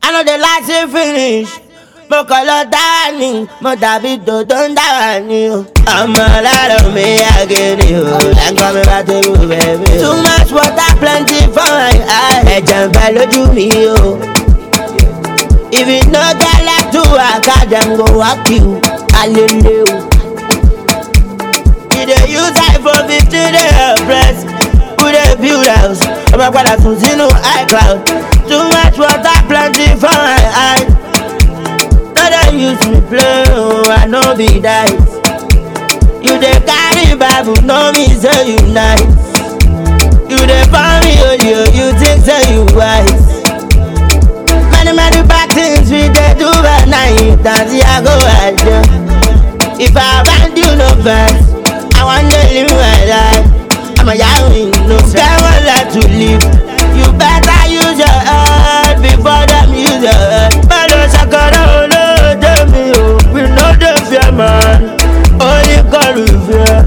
I know the lights will finish. Mo kàn lọ dára ni, mo dàbí dòdò ń dára ni o. Ọmọ ládùn mi àgèrè o, ẹ̀kọ́ mi bá tébù bẹ̀bí o. Too much water plenty for my eye, ẹ̀jẹ̀ ń bẹ lójú mi o. If you no get like to work, dem go work you, alele o. You dey use iPhone 15 dey press, who dey build house? Ọmọ padà sùn sínú iCloud. Too much water plenty for my eye. No dey use me play, oh, I no be dice. You dey carry Bible, no me say you nice. You dey find me, oh, you think say you wise. Many bad things we dey do by night, and see I go at you. If I find you no verse, I want to live my life. I'm a young no get one life to live. You better use your head before them use your head. Man, don't shakara, no, tell me, oh, we know the fear, man. Only God will fear.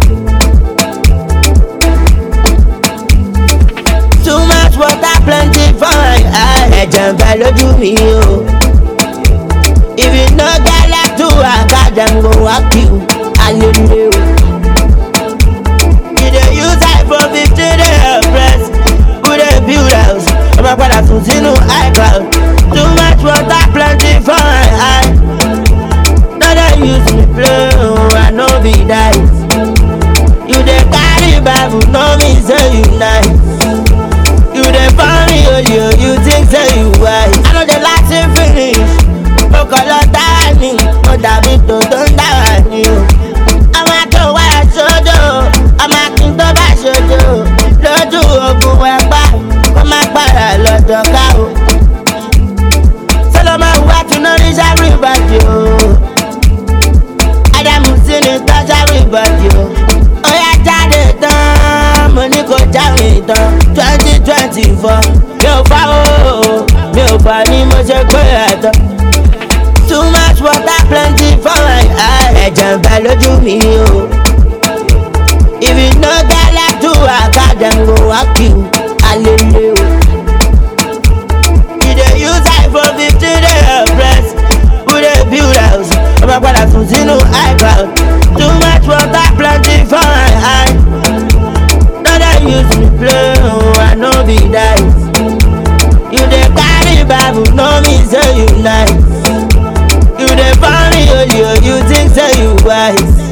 Too much water, plenty for my eye. Ẹ̀jẹ̀ ń bẹ lójú mi o. If you no get like to work, dem go work you, alele o. You dey use iPhone 15 dey press, who dey build house? Ọmọ padà sùn sínú iCloud. Too much water plenty for my eye. No dey use me play, oh, I no be dice. You dey carry Bible, no me say you nice. You dey find me, oh, you think say you wise. I know the lights will finish. Mo kàn lọ dára ni, mo dàbí dòdò ń dára ni o. Ọmọ tó wá sódò, ọmọ kí n tó bá sódò. Lójú ogun ẹ̀pá, kó má padà lọ́jọ́ ká o. Solomon wá tún náà ní everybody o. Ádámù sí ni touch everybody o. Ó yá jáde tán, mo ní kó jáwé tán. 2024, mi ò fà o, mi ò fà ní mo ṣe pé ẹ̀tọ́. Too much water plenty for my eye. Ẹ̀jẹ̀ ń bẹ lójú mi o. If you no get like to work, dem go work you, alele o. You dey use iPhone 15 dey press, who dey build house? Ọmọ padà sùn sínú iCloud. Too much water plenty for my eye. No dey use me play, oh, I no be dice. You dey carry Bible, no me say you nice. You dey find me, oh, you think say you wise.